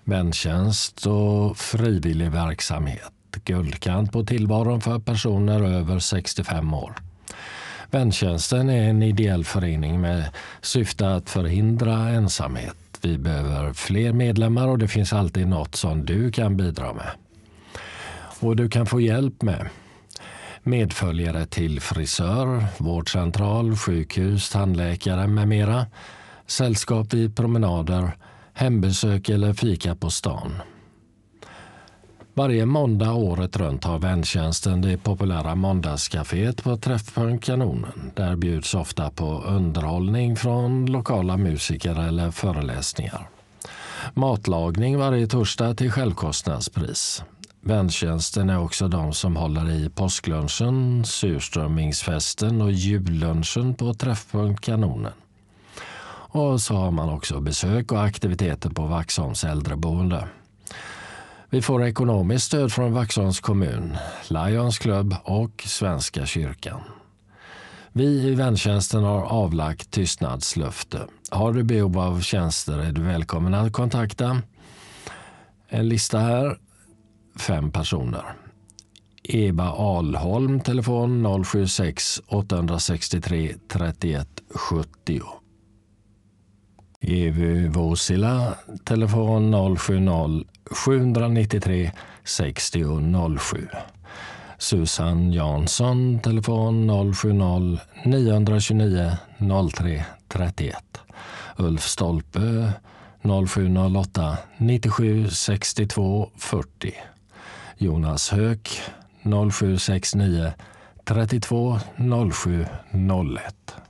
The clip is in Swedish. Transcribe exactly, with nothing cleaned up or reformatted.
väntjänst och frivillig verksamhet. Guldkant på tillvaron för personer över sextiofem år. Väntjänsten är en ideell förening med syfte att förhindra ensamhet. Vi behöver fler medlemmar och det finns alltid något som du kan bidra med. Och du kan få hjälp med medföljare till frisör, vårdcentral, sjukhus, tandläkare med mera, sällskap vid promenader, hembesök eller fika på stan. Varje måndag året runt har väntjänsten det populära måndagscaféet på Träffpunkt Kanonen. Där bjuds ofta på underhållning från lokala musiker eller föreläsningar. Matlagning varje torsdag till självkostnadspris. Väntjänsten är också de som håller i påsklunchen, surströmmingsfesten och jullunchen på Träffpunkt Kanonen. Och så har man också besök och aktiviteter på Vaxholms äldreboende. Vi får ekonomiskt stöd från Vaxholms kommun, Lions Club och Svenska kyrkan. Vi i väntjänsten har avlagt tystnadslöfte. Har du behov av tjänster är du välkommen att kontakta. En lista här, fem personer. Eva Alholm, telefon noll sju sex åtta sex tre tre ett sju noll. Evy Vosila, telefon noll sju noll sju nio tre sex noll noll sju. Susan Jansson, telefon noll sju noll nio två nio noll tre tre ett. Ulf Stolpe, noll sju noll åtta nio sju sex två fyrtio. Jonas Höök, noll sju sex nio tre två noll sju noll ett.